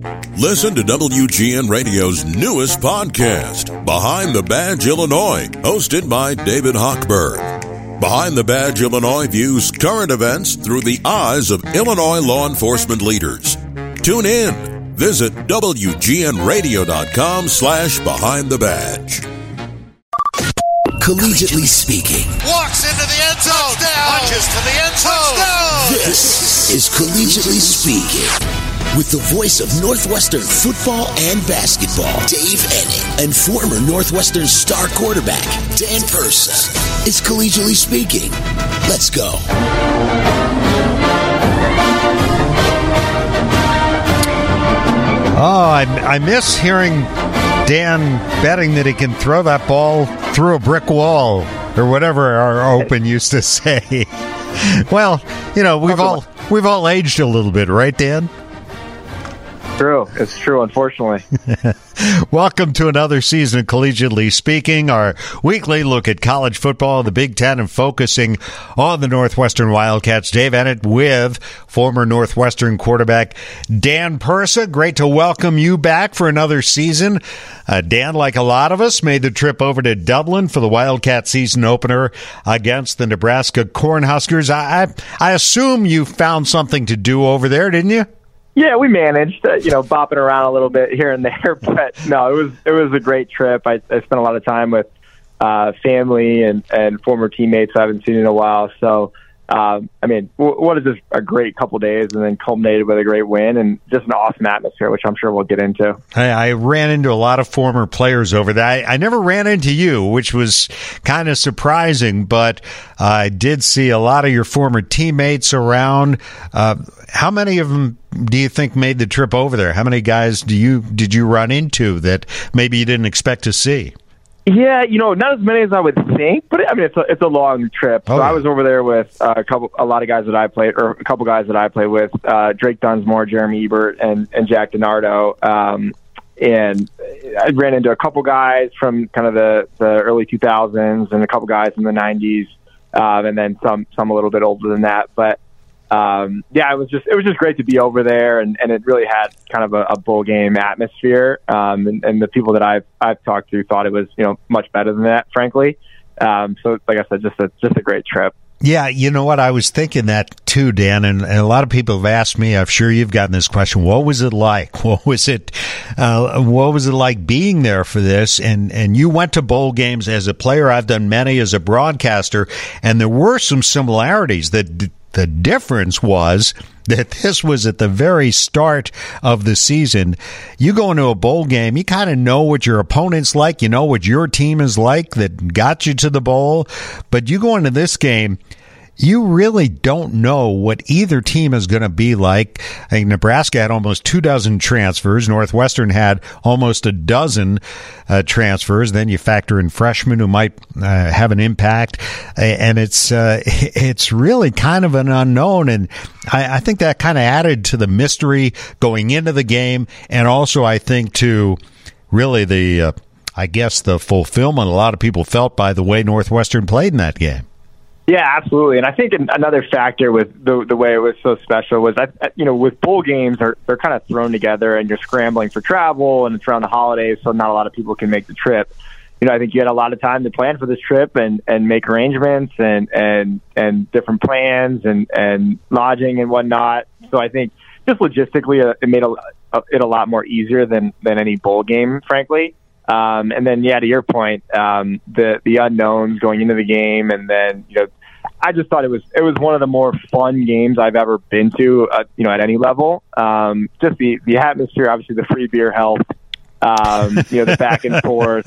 Listen to WGN Radio's newest podcast, Behind the Badge Illinois, hosted by David Hochberg. Behind the Badge Illinois views current events through the eyes of Illinois law enforcement leaders. Tune in. Visit WGNRadio.com/Behind the Badge. Collegiately speaking. Walks into the end zone. Touchdown. Punches to the end zone. Touchdown. This is Collegiately Speaking. With the voice of Northwestern football and basketball, Dave Enning, and former Northwestern star quarterback, Dan Persa. It's Collegiately Speaking. Let's go. Oh, I miss hearing Dan betting that he can throw that ball through a brick wall, or whatever our Open used to say. Well, you know, we've all aged a little bit, right, Dan? True. It's true, unfortunately. Welcome to another season of Collegiately Speaking, our weekly look at college football, the Big Ten, and focusing on the Northwestern Wildcats. Dave Ennett with former Northwestern quarterback Dan Persa. Great to welcome you back for another season. Dan, like a lot of us, made the trip over to Dublin for the Wildcat season opener against the Nebraska Cornhuskers. I assume you found something to do over there, didn't you? Yeah, we managed, bopping around a little bit here and there, but no, it was a great trip. I spent a lot of time with family and former teammates I haven't seen in a while. So, what is this, a great couple days, and then culminated with a great win and just an awesome atmosphere, which I'm sure we'll get into. I ran into a lot of former players over there. I never ran into you, which was kind of surprising, but I did see a lot of your former teammates around. How many of them do you think made the trip over there? How many guys did you run into that maybe you didn't expect to see? Yeah, not as many as I would think, but it's a long trip. So I was over there with a couple guys that I played with, Drake Dunsmore, Jeremy Ebert, and Jack DiNardo. And I ran into a couple guys from kind of the early 2000s and a couple guys in the 90s, and then some a little bit older than that. But it was just great to be over there, and it really had kind of a bowl game atmosphere. And the people that I've talked to thought it was much better than that, frankly. So like I said, just a great trip. Yeah, you know what? I was thinking that too, Dan, and a lot of people have asked me. I'm sure you've gotten this question. What was it like? What was it like being there for this? And you went to bowl games as a player. I've done many as a broadcaster, and there were some similarities. The difference was that this was at the very start of the season. You go into a bowl game, you kind of know what your opponent's like, you know what your team is like that got you to the bowl. But you go into this game, you really don't know what either team is going to be like. I think Nebraska had almost 24 transfers. Northwestern had almost a dozen transfers. Then you factor in freshmen who might have an impact, and it's really kind of an unknown. And I think that kind of added to the mystery going into the game, and also I think to really the fulfillment a lot of people felt by the way Northwestern played in that game. Yeah, absolutely. And I think another factor with the way it was so special was that, with bowl games, they're kind of thrown together and you're scrambling for travel and it's around the holidays, so not a lot of people can make the trip. I think you had a lot of time to plan for this trip and make arrangements and different plans and lodging and whatnot. So I think just logistically, it made it a lot more easier than any bowl game, frankly. And then, to your point, the unknowns going into the game, and then, I just thought it was one of the more fun games I've ever been to, at any level. Just the atmosphere, obviously the free beer helped, the back and forth,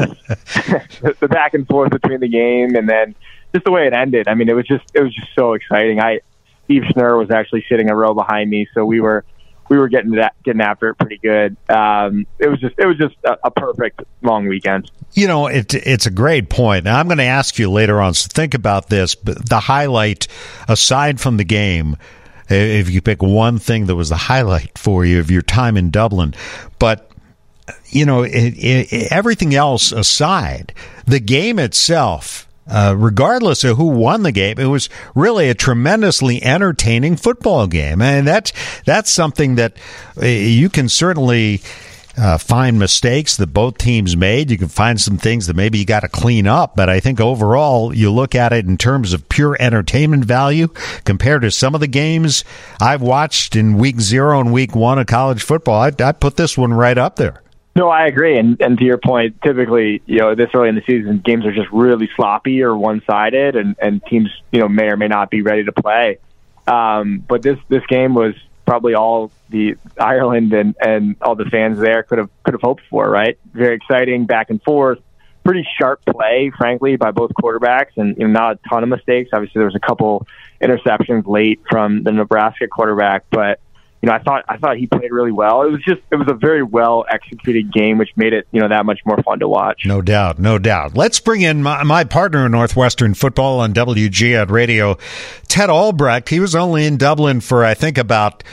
the back and forth between the game, and then just the way it ended. I mean, it was just so exciting. Steve Schnurr was actually sitting a row behind me, so we were getting after it pretty good. It was just a perfect long weekend. It's a great point. Now, I'm going to ask you later on, so think about this, but the highlight, aside from the game, if you pick one thing that was the highlight for you of your time in Dublin, but everything else aside, the game itself, regardless of who won the game, it was really a tremendously entertaining football game. And that's something that you can certainly find mistakes that both teams made. You can find some things that maybe you got to clean up. But I think overall, you look at it in terms of pure entertainment value compared to some of the games I've watched in week 0 and week 1 of college football. I put this one right up there. No, I agree. And to your point, typically, this early in the season, games are just really sloppy or one-sided, and teams, may or may not be ready to play. But this game was probably all the Ireland and all the fans there could have hoped for, right? Very exciting, back and forth, pretty sharp play, frankly, by both quarterbacks, and not a ton of mistakes. Obviously, there was a couple interceptions late from the Nebraska quarterback, but I thought he played really well. It was a very well executed game, which made it that much more fun to watch. No doubt. Let's bring in my partner in Northwestern football on WGN Radio, Ted Albrecht. He was only in Dublin for I think about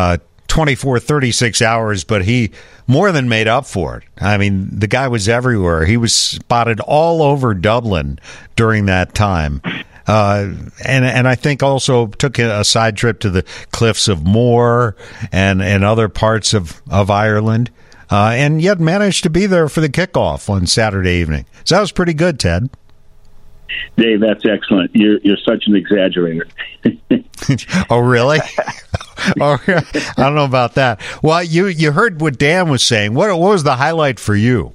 36 hours, but he more than made up for it. I mean, the guy was everywhere. He was spotted all over Dublin during that time. And I think also took a side trip to the cliffs of Moher and other parts of Ireland, and yet managed to be there for the kickoff on Saturday evening. So that was pretty good, Ted. Dave, that's excellent. You're such an exaggerator. Oh, really? Oh, I don't know about that. Well, you heard what Dan was saying. What was the highlight for you?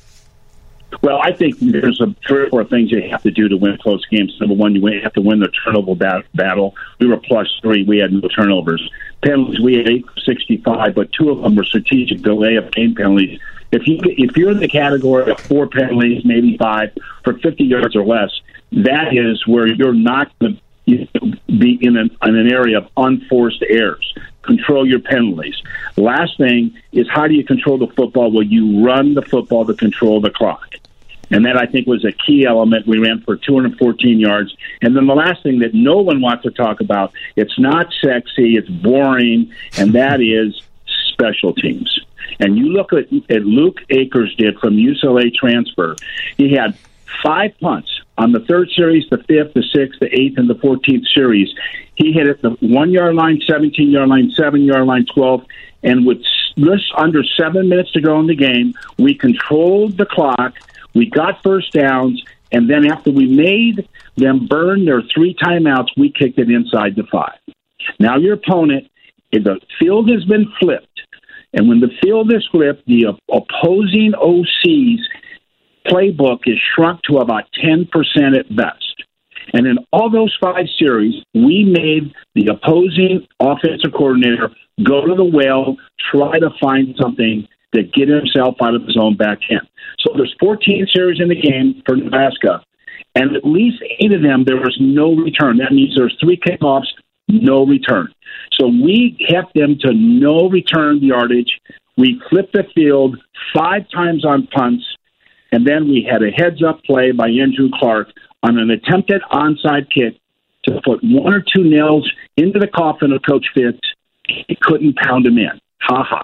Well, I think there's 3 or 4 things you have to do to win close games. Number one, you have to win the turnover battle. We were +3. We had no turnovers. Penalties, we had 8 for 65, but 2 of them were strategic delay of game penalties. If you're in the category of 4 penalties, maybe 5 for 50 yards or less, that is where you're not going to be in an area of unforced errors. Control your penalties. Last thing is, how do you control the football? Well, you run the football to control the clock. And that, I think, was a key element. We ran for 214 yards. And then the last thing that no one wants to talk about, it's not sexy, it's boring, and that is special teams. And you look at Luke Akers did from UCLA transfer. He had 5 punts on the 3rd series, the 5th, the 6th, the 8th, and the 14th series. He hit at the 1-yard line, 17-yard line, 7-yard line, 12, and with just under 7 minutes to go in the game, we controlled the clock. We got first downs, and then after we made them burn their 3 timeouts, we kicked it inside the 5. Now your opponent, the field has been flipped, and when the field is flipped, the opposing OC's playbook is shrunk to about 10% at best. And in all those 5 series, we made the opposing offensive coordinator go to the well, try to find something to get himself out of his own back end. So there's 14 series in the game for Nebraska, and at least 8 of them, there was no return. That means there's 3 kickoffs, no return. So we kept them to no return yardage. We flipped the field 5 times on punts, and then we had a heads-up play by Andrew Clark on an attempted onside kick to put 1 or 2 nails into the coffin of Coach Fitz. He couldn't pound him in. Ha-ha.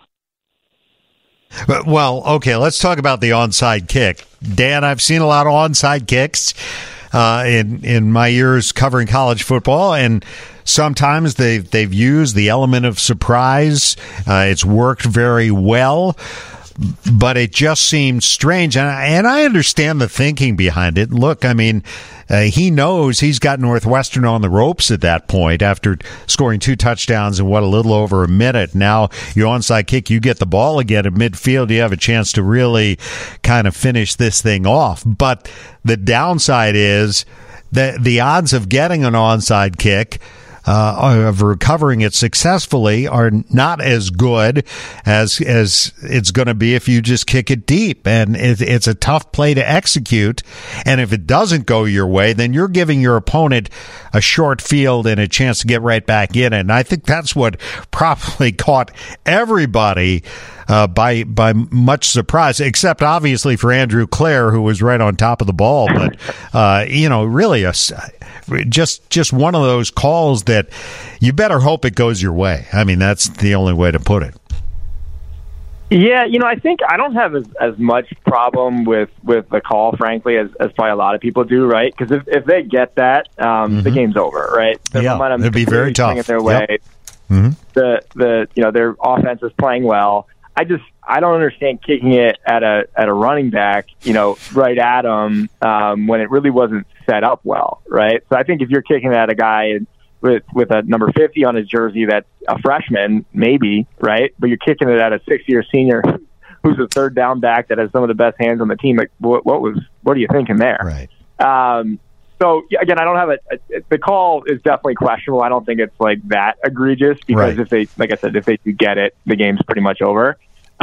Well, okay, let's talk about the onside kick. Dan, I've seen a lot of onside kicks in my years covering college football, and sometimes they've used the element of surprise. It's worked very well, but it just seems strange. And I understand the thinking behind it. Look, I mean, he knows he's got Northwestern on the ropes at that point after scoring 2 touchdowns in a little over a minute. Now you onside kick, you get the ball again at midfield, you have a chance to really kind of finish this thing off. But the downside is that the odds of getting an onside kick, of recovering it successfully, are not as good as it's going to be if you just kick it deep. And it's a tough play to execute. And if it doesn't go your way, then you're giving your opponent a short field and a chance to get right back in it. And I think that's what probably caught everybody by much surprise, except obviously for Andrew Clare, who was right on top of the ball. But really just one of those calls that you better hope it goes your way. I mean, that's the only way to put it. Yeah, I think I don't have as much problem with the call, frankly, as probably a lot of people do, right? Because if they get that, the game's over, right? The momentum it'd be very tough. Their way. Yep. Mm-hmm. Their offense is playing well. I don't understand kicking it at a running back, right at him when it really wasn't set up well, right? So I think if you're kicking it at a guy with a number 50 on his jersey that's a freshman, maybe, right? But you're kicking it at a 6-year senior who's a third down back that has some of the best hands on the team. Like, what are you thinking there? Right. So again, I don't have the call is definitely questionable. I don't think it's like that egregious because if they do get it, the game's pretty much over.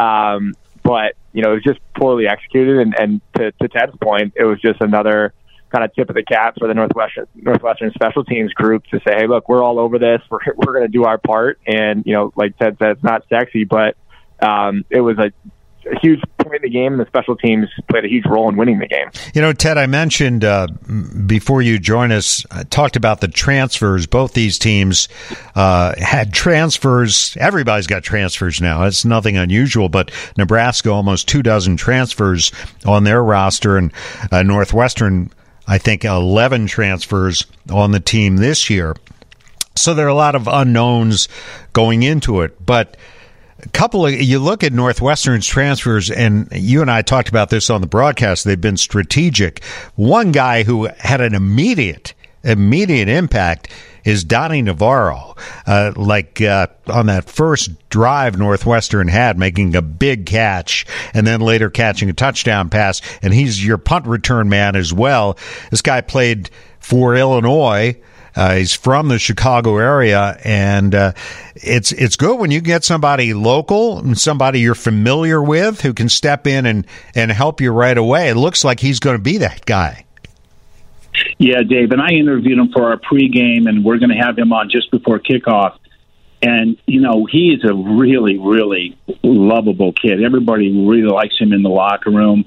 But it was just poorly executed, and to Ted's point, it was just another kind of tip of the cap for the Northwestern special teams group to say, hey, look, we're all over this. We're going to do our part. And, like Ted said, it's not sexy, but it was a huge point in the game, and the special teams played a huge role in winning the game. Ted, I mentioned before you join us, I talked about the transfers. Both these teams had transfers. Everybody's got transfers now. It's nothing unusual, but Nebraska, almost 24 transfers on their roster, and Northwestern, I think 11 transfers on the team this year. So there are a lot of unknowns going into it. But you look at Northwestern's transfers, and you and I talked about this on the broadcast. They've been strategic. One guy who had an immediate impact is Donnie Navarro. On that first drive Northwestern had, making a big catch and then later catching a touchdown pass, and he's your punt return man as well. This guy played for Illinois. He's from the Chicago area, and it's good when you get somebody local and somebody you're familiar with who can step in and help you right away. It looks like he's going to be that guy. Yeah, Dave, and I interviewed him for our pregame, and we're going to have him on just before kickoff. And, he is a really, really lovable kid. Everybody really likes him in the locker room.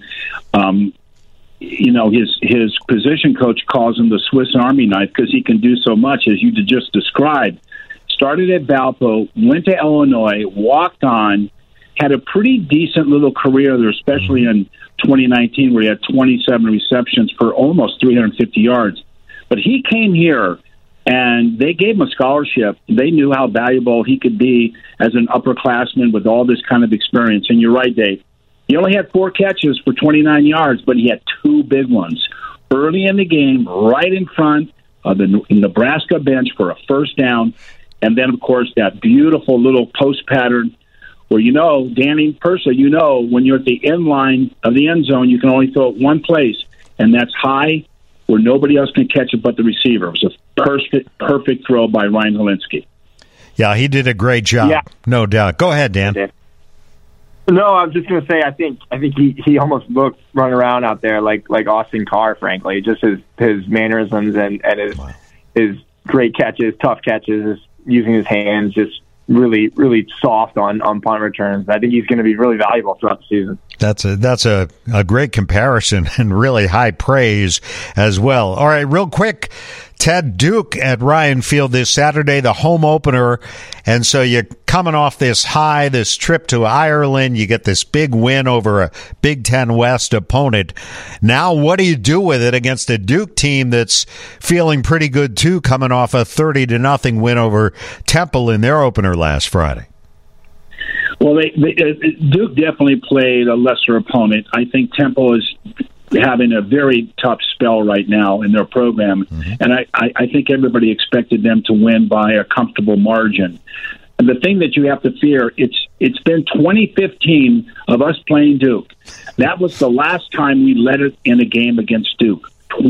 His position coach calls him the Swiss Army knife because he can do so much, as you just described. Started at Valpo, went to Illinois, walked on, had a pretty decent little career there, especially in 2019 where he had 27 receptions for almost 350 yards. But he came here, and they gave him a scholarship. They knew how valuable he could be as an upperclassman with all this kind of experience. And you're right, Dave. He only had 4 catches for 29 yards, but he had 2 big ones early in the game, right in front of the Nebraska bench for a first down. And then, of course, that beautiful little post pattern where, Danny Persa, when you're at the end line of the end zone, you can only throw it one place, and that's high where nobody else can catch it but the receiver. It was a perfect throw by Ryan Helinski. Yeah, he did a great job, no doubt. Go ahead, Dan. No, I was just going to say, I think he almost looked running around out there like Austin Carr, frankly. Just his mannerisms and his great catches, tough catches, using his hands, just really, really soft on punt returns. I think he's going to be really valuable throughout the season. That's a great comparison and really high praise as well. All right, real quick, Ted, Duke at Ryan Field this Saturday, the home opener. And so you're coming off this trip to Ireland. You get this big win over a Big Ten West opponent. Now, what do you do with it against a Duke team that's feeling pretty good, too, coming off a 30-0 win over Temple in their opener last Friday? Well, Duke definitely played a lesser opponent. I think Temple is having a very tough spell right now in their program, and I think everybody expected them to win by a comfortable margin. And the thing that you have to fear, it's been 2015 of us playing Duke. That was the last time we led it in a game against Duke,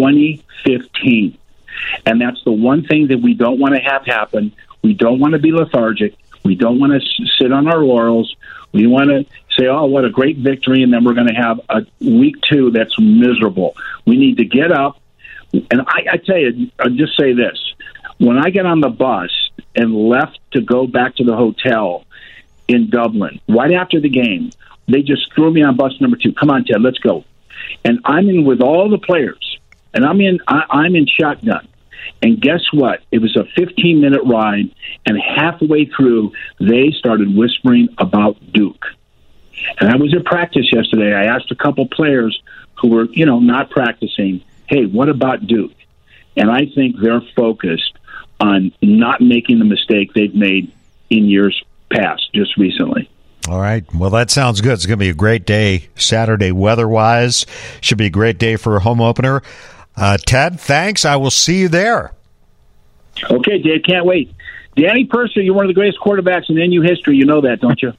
2015. And that's the one thing that we don't want to have happen. We don't want to be lethargic. We don't want to sit on our laurels. We want to say, oh, what a great victory, and then we're going to have a week 2 that's miserable. We need to get up. And I tell you, I'll just say this. When I get on the bus and left to go back to the hotel in Dublin, right after the game, they just threw me on bus number 2. Come on, Ted, let's go. And I'm in with all the players, and I'm in shotgun. And guess what? It was a 15-minute ride, and halfway through, they started whispering about Duke. And I was at practice yesterday. I asked a couple players who were, not practicing, hey, what about Duke? And I think they're focused on not making the mistake they've made in years past, just recently. All right. Well, that sounds good. It's going to be a great day Saturday weather-wise. Should be a great day for a home opener. Ted, thanks. I will see you there. Okay, Dave. Can't wait. Danny Purser, you're one of the greatest quarterbacks in NU history. You know that, don't you?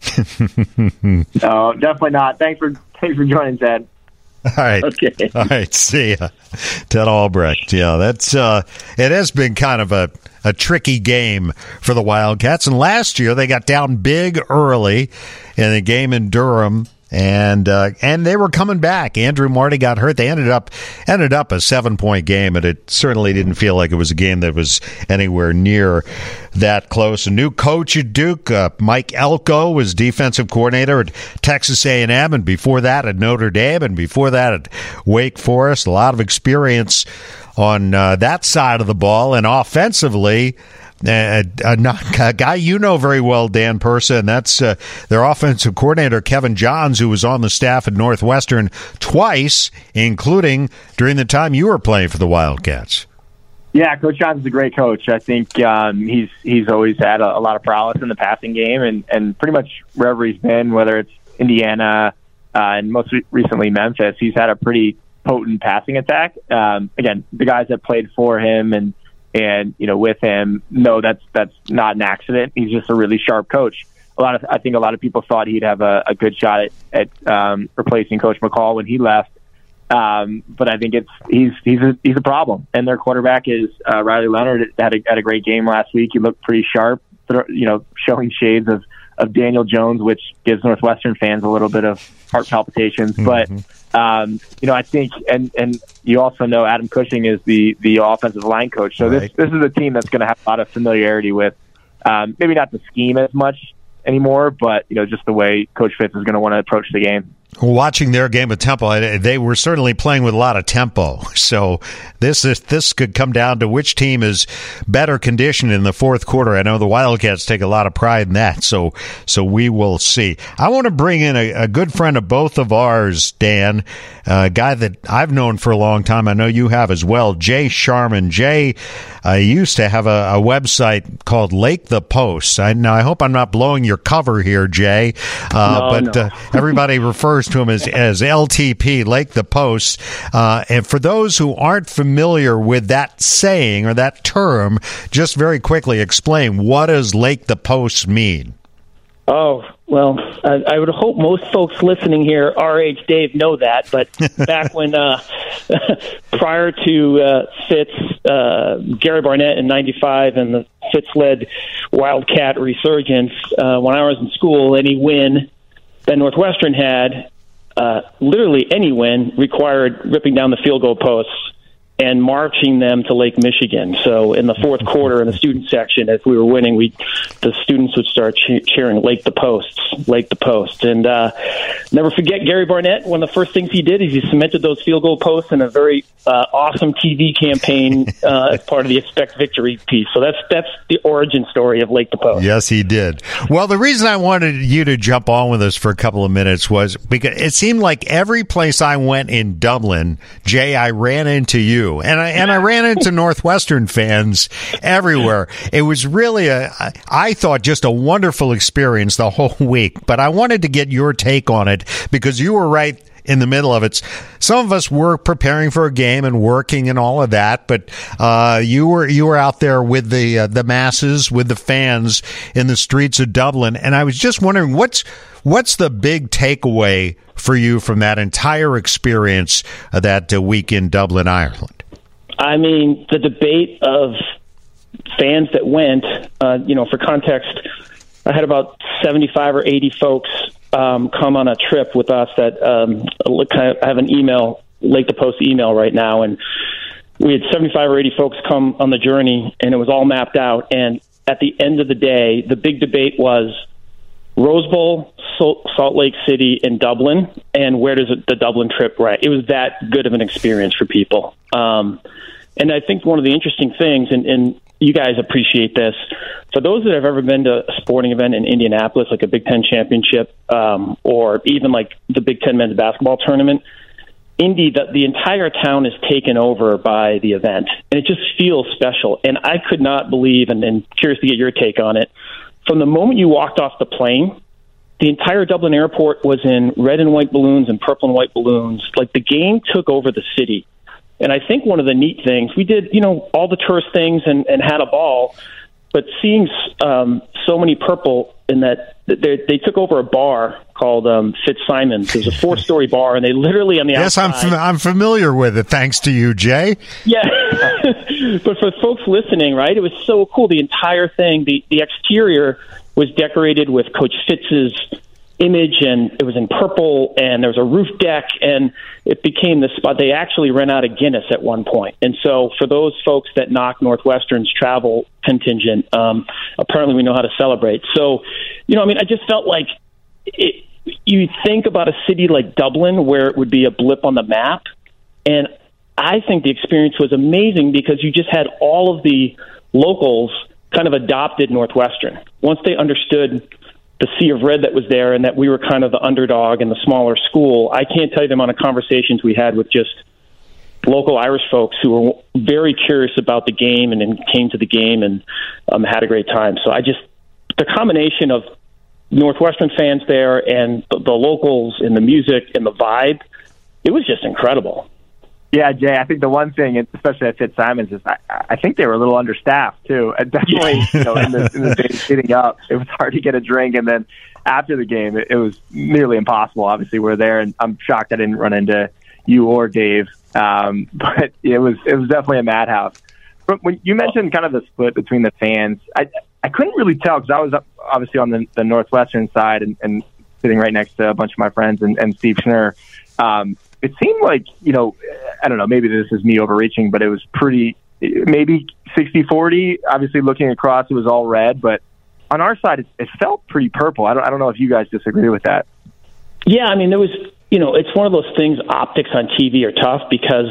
No, definitely not. Thanks for joining, Ted. All right. Okay. All right. See ya. Ted Albrecht. Yeah, that's it has been kind of a tricky game for the Wildcats. And last year they got down big early in the game in Durham. And they were coming back. Andrew Marty got hurt. They ended up a 7-point game, and it certainly didn't feel like it was a game that was anywhere near that close. A new coach at Duke, Mike Elko, was defensive coordinator at Texas A&M, and before that at Notre Dame, and before that at Wake Forest. A lot of experience on that side of the ball, and offensively, a guy you know very well, Dan Purser, and that's their offensive coordinator, Kevin Johns, who was on the staff at Northwestern twice, including during the time you were playing for the Wildcats. Yeah, Coach Johns is a great coach. I think he's always had a lot of prowess in the passing game, and pretty much wherever he's been, whether it's Indiana and most recently Memphis, he's had a pretty potent passing attack. Again, the guys that played for him and with him, no, that's not an accident. He's just a really sharp coach. I think a lot of people thought he'd have a good shot at replacing Coach McCall when he left. But I think he's a problem. And their quarterback is Riley Leonard. Had a great game last week. He looked pretty sharp, showing shades of Daniel Jones, which gives Northwestern fans a little bit of heart palpitations. Mm-hmm. But I think, and you also know Adam Cushing is the offensive line coach. So right. This is a team that's going to have a lot of familiarity with, maybe not the scheme as much anymore, but just the way Coach Fitz is going to want to approach the game. Watching their game at Temple, they were certainly playing with a lot of tempo. So this could come down to which team is better conditioned in the fourth quarter. I know the Wildcats take a lot of pride in that. So we will see. I want to bring in a good friend of both of ours, Dan, a guy that I've known for a long time. I know you have as well, Jay Sharman. Jay used to have a website called Lake the Post. Now, I hope I'm not blowing your cover here, Jay, but everybody refers to him as LTP, Lake the Post. And for those who aren't familiar with that saying or that term, just very quickly explain, what does Lake the Post mean? Oh, well, I would hope most folks listening here, R.H. Dave, know that. But back when, prior to Fitz, Gary Barnett in 95 and the Fitz-led Wildcat resurgence, when I was in school, any win that Northwestern had, literally any win, required ripping down the field goal posts and marching them to Lake Michigan. So in the fourth quarter in the student section, if we were winning, the students would start cheering Lake the Post, Lake the Post. And never forget Gary Barnett. One of the first things he did is he cemented those field goal posts in a very awesome TV campaign as part of the Expect Victory piece. So that's the origin story of Lake the Post. Yes, he did. Well, the reason I wanted you to jump on with us for a couple of minutes was because it seemed like every place I went in Dublin, Jay, I ran into you. And I ran into Northwestern fans everywhere. It was really I thought, just a wonderful experience the whole week. But I wanted to get your take on it because you were right in the middle of it. Some of us were preparing for a game and working and all of that, but you were out there with the masses, with the fans in the streets of Dublin. And I was just wondering, what's the big takeaway for you from that entire experience that week in Dublin, Ireland? I mean, the debate of fans that went, for context, I had about 75 or 80 folks come on a trip with us that I have an email, Lake the Post email right now, and we had 75 or 80 folks come on the journey, and it was all mapped out. And at the end of the day, the big debate was Rose Bowl, Salt Lake City, and Dublin, and where does the Dublin trip rank? It was that good of an experience for people. And I think one of the interesting things, and you guys appreciate this, for those that have ever been to a sporting event in Indianapolis, like a Big Ten championship, or even like the Big Ten men's basketball tournament, Indy, the entire town is taken over by the event, and it just feels special. And I could not believe, and curious to get your take on it, from the moment you walked off the plane, the entire Dublin airport was in red and white balloons and purple and white balloons. Like, the game took over the city. And I think one of the neat things, we did, all the tourist things and had a ball, but seeing so many purple in that they took over a bar called Fitzsimons. It was a 4-story bar, and they literally on the outside. Yes, I'm familiar with it, thanks to you, Jay. Yeah. But for folks listening, right, it was so cool. The entire thing, the exterior was decorated with Coach Fitz's image, and it was in purple, and there was a roof deck, and it became the spot. They actually ran out of Guinness at one point. And so for those folks that knock Northwestern's travel contingent, apparently we know how to celebrate. So, I just felt like you think about a city like Dublin where it would be a blip on the map, and I think the experience was amazing because you just had all of the locals kind of adopted Northwestern. Once they understood the sea of red that was there and that we were kind of the underdog and the smaller school, I can't tell you the amount of conversations we had with just local Irish folks who were very curious about the game and then came to the game and had a great time. So the combination of Northwestern fans there and the locals and the music and the vibe, it was just incredible. Yeah, Jay, I think the one thing, especially at Fitzsimons, is I think they were a little understaffed, too. Definitely, in the days leading up, it was hard to get a drink. And then after the game, it was nearly impossible. Obviously, we're there, and I'm shocked I didn't run into you or Dave. But it was definitely a madhouse. But when you mentioned kind of the split between the fans, I couldn't really tell because I was obviously on the Northwestern side and sitting right next to a bunch of my friends and Steve Schnurr. It seemed like, I don't know, maybe this is me overreaching, but it was pretty, maybe 60-40. Obviously, looking across, it was all red, but on our side, it felt pretty purple. I don't know if you guys disagree with that. Yeah, I mean, there was, it's one of those things, optics on TV are tough because,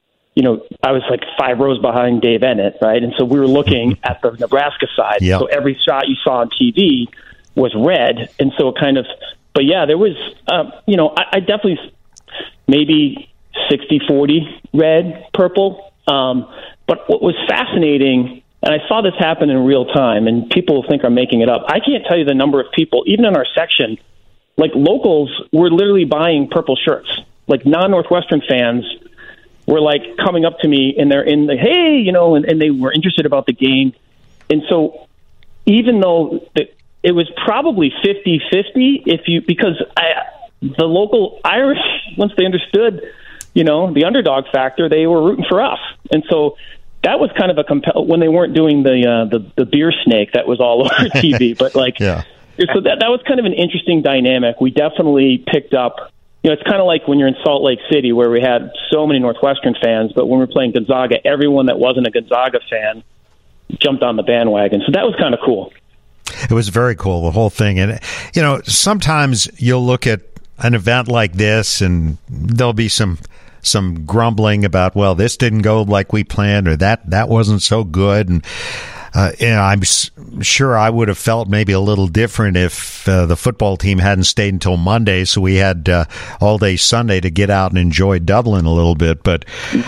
I was like 5 rows behind Dave Ennett, right? And so we were looking at the Nebraska side. Yep. So every shot you saw on TV was red. And so it kind of, but yeah, there was, I definitely, maybe 60-40 red, purple. But what was fascinating, and I saw this happen in real time, and people think I'm making it up. I can't tell you the number of people, even in our section, like locals were literally buying purple shirts. Like non-Northwestern fans were like coming up to me, and they're in the, hey, and they were interested about the game. And so even though it was probably 50-50, because the local Irish, once they understood, the underdog factor, they were rooting for us. And so that was kind of when they weren't doing the beer snake that was all over TV. But yeah. So that was kind of an interesting dynamic. We definitely picked up, it's kind of like when you're in Salt Lake City where we had so many Northwestern fans, but when we were playing Gonzaga, everyone that wasn't a Gonzaga fan jumped on the bandwagon. So that was kind of cool. It was very cool, the whole thing. And, sometimes you'll look at an event like this and there'll be some grumbling about, well, this didn't go like we planned or that wasn't so good. And, I'm sure I would have felt maybe a little different if the football team hadn't stayed until Monday, so we had all day Sunday to get out and enjoy Dublin a little bit. But,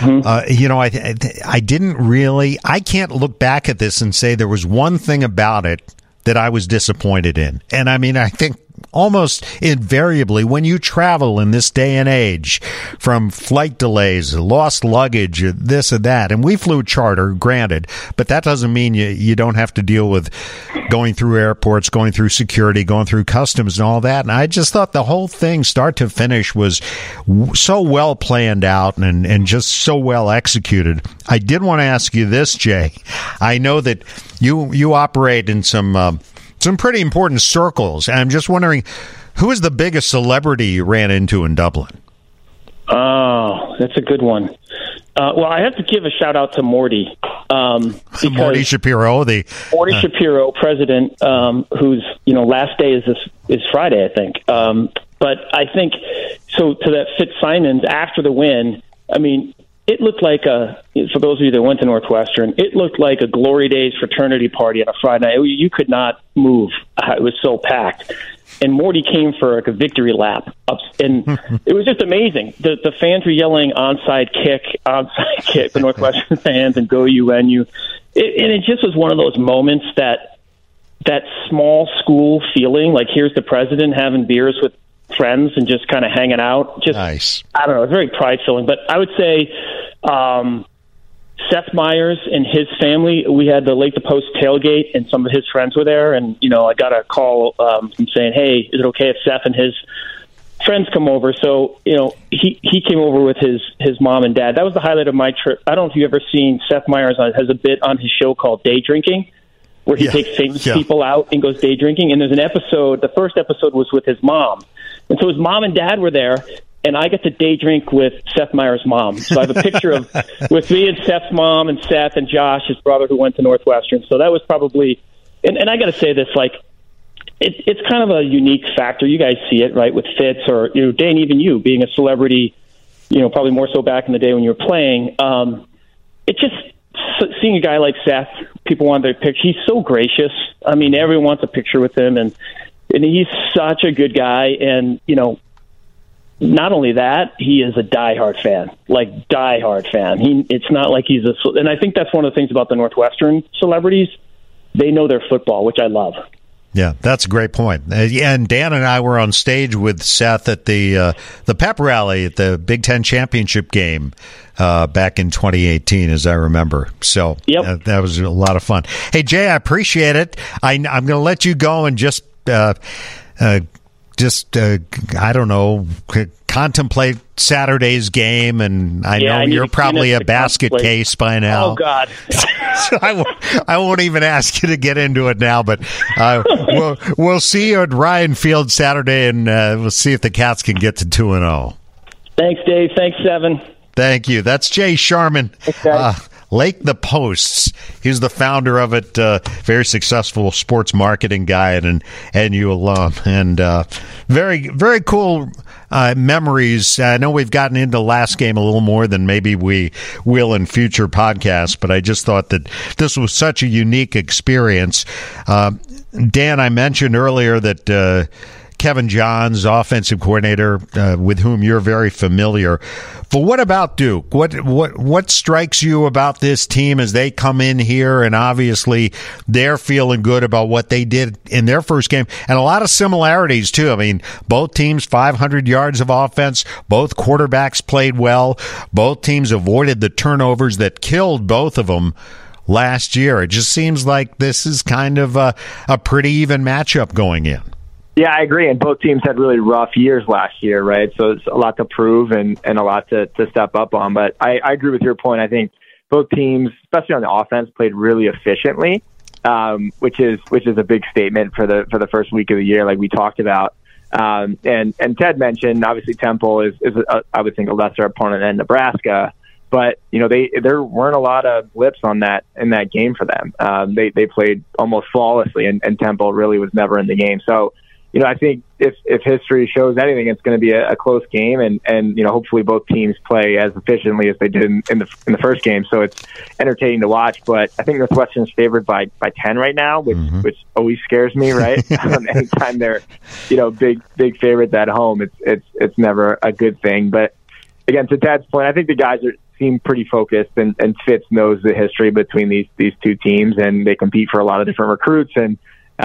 I didn't really – I can't look back at this and say there was one thing about it that I was disappointed in. And, I think almost invariably when you travel in this day and age, from flight delays, lost luggage, this and that, and we flew charter, granted, but that doesn't mean you don't have to deal with going through airports, going through security, going through customs and all that. And I just thought the whole thing, start to finish, was so well planned out and just so well executed. I did want to ask you this, Jay. I know that you operate in some pretty important circles. And I'm just wondering, who is the biggest celebrity you ran into in Dublin? Oh, that's a good one. Well, I have to give a shout out to Morty. Morty Shapiro, Morty Shapiro, president, whose last day is Friday, I think. But I think so. To that Fitzsimons after the win, it it looked like for those of you that went to Northwestern, it looked like a Glory Days fraternity party on a Friday night. You could not move. It was so packed. And Morty came for like a victory lap. And it was just amazing. The fans were yelling onside kick, the Northwestern fans, and go UNU. And it just was one of those moments that small school feeling, like here's the president having beers with friends and just kind of hanging out. Just nice. I don't know. It's very pride-filling. But I would say Seth Meyers and his family, we had the Lake the Post tailgate, and some of his friends were there. And, I got a call from saying, hey, is it okay if Seth and his friends come over? So, he came over with his mom and dad. That was the highlight of my trip. I don't know if you've ever seen Seth Meyers has a bit on his show called Day Drinking, where he takes famous people out and goes day drinking. And there's an episode, the first episode was with his mom. And so his mom and dad were there, and I got to day drink with Seth Meyers' mom. So I have a picture with me and Seth's mom and Seth and Josh, his brother, who went to Northwestern. So that was probably, and I got to say this, like, it's kind of a unique factor. You guys see it, right, with Fitz or, Dan, even you being a celebrity, probably more so back in the day when you were playing. It just, seeing a guy like Seth, people want their picture. He's so gracious. I mean, everyone wants a picture with him, and he's such a good guy. And, not only that, he is a diehard fan, like diehard fan. It's not like he's and I think that's one of the things about the Northwestern celebrities. They know their football, which I love. Yeah, that's a great point. And Dan and I were on stage with Seth at the pep rally at the Big Ten championship game back in 2018, as I remember. So that was a lot of fun. Hey, Jay, I appreciate it. I'm going to let you go and just I don't know, contemplate Saturday's game, and I know you're probably a basket case by now. Oh, God. So I won't even ask you to get into it now, but we'll see you at Ryan Field Saturday, and we'll see if the Cats can get to 2-0. Thanks, Dave. Thanks, Seven. Thank you. That's Jay Sharman. Lake the Posts. He's the founder of it. Very successful sports marketing guy and NU alum. And very, very cool memories. I know we've gotten into last game a little more than maybe we will in future podcasts, but I just thought that this was such a unique experience. Dan, I mentioned earlier that Kevin Johns, offensive coordinator, with whom you're very familiar. But what about Duke? What strikes you about this team as they come in here, and obviously they're feeling good about what they did in their first game, and a lot of similarities too. I mean, both teams 500 yards of offense, both quarterbacks played well, both teams avoided the turnovers that killed both of them last year. It just seems like this is kind of a pretty even matchup going in. Yeah, I agree. And both teams had really rough years last year, right? So it's a lot to prove and a lot to step up on. But I agree with your point. I think both teams, especially on the offense, played really efficiently, which is a big statement for the first week of the year, like we talked about. And Ted mentioned, obviously Temple is I would think a lesser opponent than Nebraska. But there weren't a lot of blips in that game for them. They played almost flawlessly, and Temple really was never in the game. So. I think if history shows anything, it's going to be a close game, and hopefully both teams play as efficiently as they did in the first game. So it's entertaining to watch. But I think Northwestern's favored by 10 right now, which always scares me. Right, anytime they're big favorites at home, it's never a good thing. But again, to Ted's point, I think the guys seem pretty focused, and Fitz knows the history between these two teams, and they compete for a lot of different recruits and.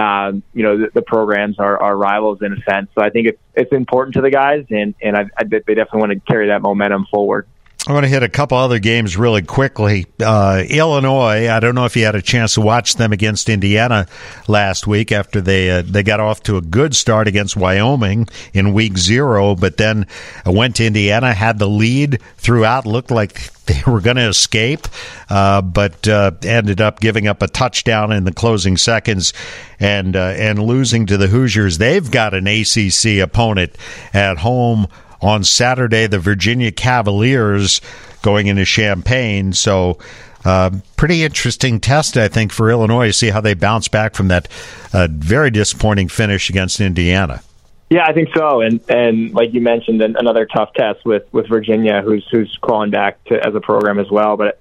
The programs are rivals in a sense. So I think it's important to the guys, and they definitely want to carry that momentum forward. I want to hit a couple other games really quickly. Illinois, I don't know if you had a chance to watch them against Indiana last week after they got off to a good start against Wyoming in week 0, but then went to Indiana, had the lead throughout, looked like they were going to escape, but ended up giving up a touchdown in the closing seconds and losing to the Hoosiers. They've got an ACC opponent at home on Saturday, the Virginia Cavaliers going into Champaign. So pretty interesting test, I think, for Illinois to see how they bounce back from that very disappointing finish against Indiana. Yeah, I think so. And like you mentioned, another tough test with Virginia, who's crawling back as a program as well. But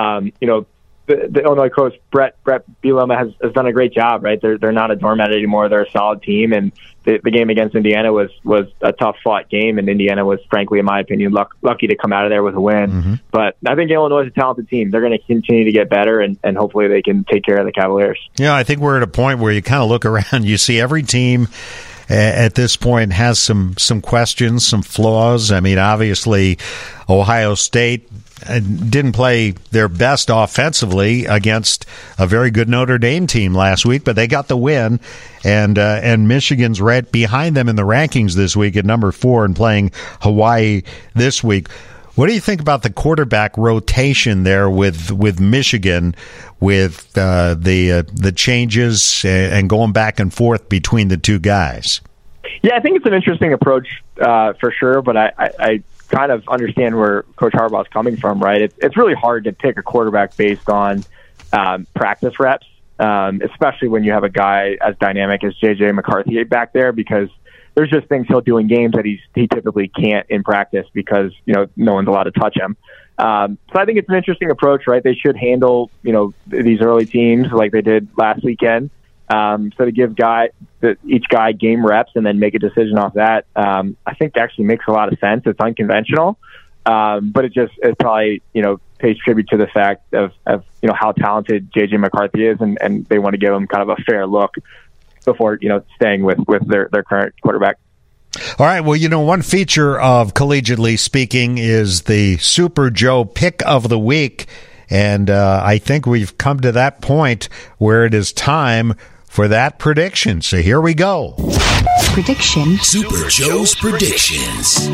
the Illinois coach Brett Bielema has done a great job. Right, they're not a doormat anymore. They're a solid team, and the game against Indiana was a tough fought game, and Indiana was, frankly, in my opinion, lucky to come out of there with a win. Mm-hmm. But I think Illinois is a talented team. They're going to continue to get better, and hopefully they can take care of the Cavaliers. Yeah, I think we're at a point where you kind of look around, you see every team at this point has some questions, some flaws. I mean, obviously, Ohio State didn't play their best offensively against a very good Notre Dame team last week, but they got the win. And Michigan's right behind them in the rankings this week at number 4 and playing Hawaii this week. What do you think about the quarterback rotation there with Michigan, with the changes and going back and forth between the two guys? Yeah, I think it's an interesting approach for sure, but I kind of understand where Coach Harbaugh's coming from, right? It's really hard to pick a quarterback based on practice reps, especially when you have a guy as dynamic as J.J. McCarthy back there, because there's just things he'll do in games that he typically can't in practice because, no one's allowed to touch him. So I think it's an interesting approach, right? They should handle, these early teams like they did last weekend. So to give each guy game reps and then make a decision off that, I think actually makes a lot of sense. It's unconventional, but it probably, pays tribute to the fact of how talented J.J. McCarthy is, and they want to give him kind of a fair look before, staying with their current quarterback. All right. Well, one feature of Collegiately Speaking is the Super Joe Pick of the Week. And I think we've come to that point where it is time for that prediction. So here we go. Prediction. Super Joe's Predictions.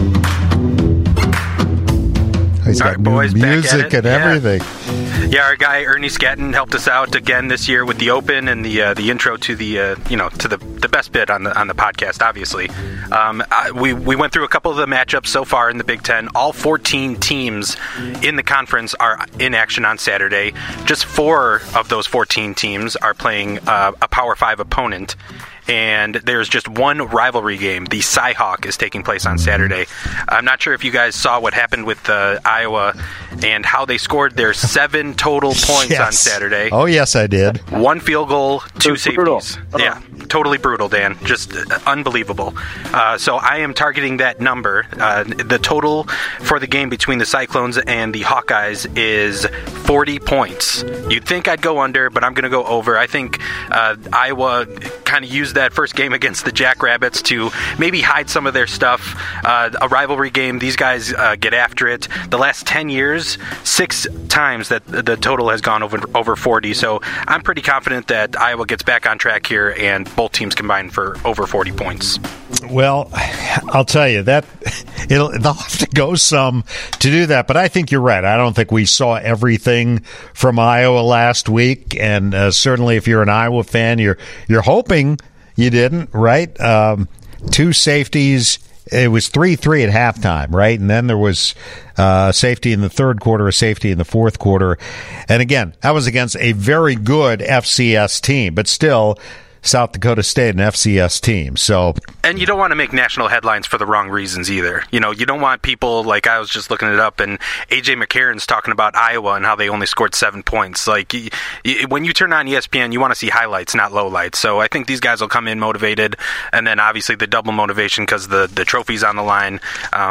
He's got boys, music and everything. Yeah, our guy Ernie Scatton helped us out again this year with the Open and the intro to the best bit on the podcast. Obviously, we went through a couple of the matchups so far in the Big Ten. All 14 teams in the conference are in action on Saturday. Just 4 of those 14 teams are playing a Power 5 opponent. And there's just one rivalry game. The Cy-Hawk is taking place on Saturday. I'm not sure if you guys saw what happened with Iowa and how they scored their 7 total points on Saturday. Oh, yes, I did. 1 field goal, 2 safeties. Yeah, totally brutal, Dan. Just unbelievable. So I am targeting that number. The total for the game between the Cyclones and the Hawkeyes is 40 points. You'd think I'd go under, but I'm going to go over. I think Iowa kind of used that first game against the Jackrabbits to maybe hide some of their stuff. A rivalry game, these guys get after it. The last 10 years, 6 times that the total has gone over 40. So I'm pretty confident that Iowa gets back on track here and both teams combine for over 40 points. Well, I'll tell you that they'll have to go some to do that, but I think you're right. I don't think we saw everything from Iowa last week, and certainly if you're an Iowa fan, you're hoping you didn't, right? 2 safeties. It was 3-3 at halftime, right? And then there was a safety in the third quarter, a safety in the fourth quarter. And again, that was against a very good FCS team, but still South Dakota State, an FCS team. And you don't want to make national headlines for the wrong reasons either. You don't want people, like I was just looking it up, and A.J. McCarron's talking about Iowa and how they only scored 7 points. Like, when you turn on ESPN, you want to see highlights, not lowlights. So I think these guys will come in motivated, and then obviously the double motivation because the trophy's on the line.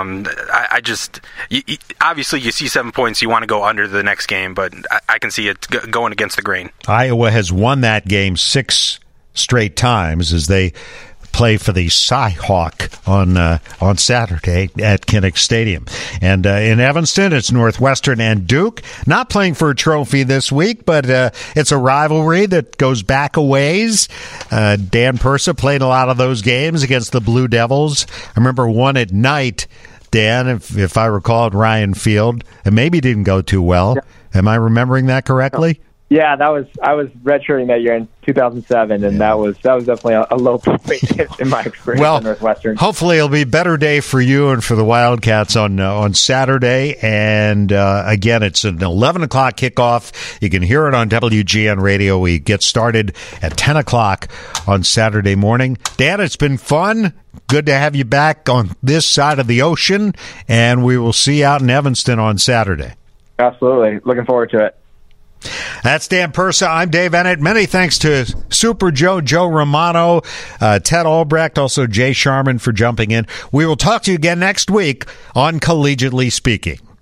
Obviously you see 7 points, you want to go under the next game, but I can see it going against the grain. Iowa has won that game 6 straight times as they play for the Cy-Hawk on Saturday at Kinnick Stadium. And in Evanston, it's Northwestern and Duke. Not playing for a trophy this week, but it's a rivalry that goes back a ways. Dan Persa played a lot of those games against the Blue Devils. I remember one at night, Dan, if I recall, at Ryan Field. It maybe didn't go too well. Yeah. Am I remembering that correctly? Yeah, I was redshirting that year in 2007, and that was definitely a low point in my experience at Northwestern. Hopefully it'll be a better day for you and for the Wildcats on Saturday. And again, it's an 11 o'clock kickoff. You can hear it on WGN Radio. We get started at 10 o'clock on Saturday morning. Dan, it's been fun. Good to have you back on this side of the ocean, and we will see you out in Evanston on Saturday. Absolutely. Looking forward to it. That's Dan Persa. I'm Dave Ennett. Many thanks to Super Joe Romano, Ted Albrecht, also Jay Sharman for jumping in. We will talk to you again next week on Collegiately Speaking.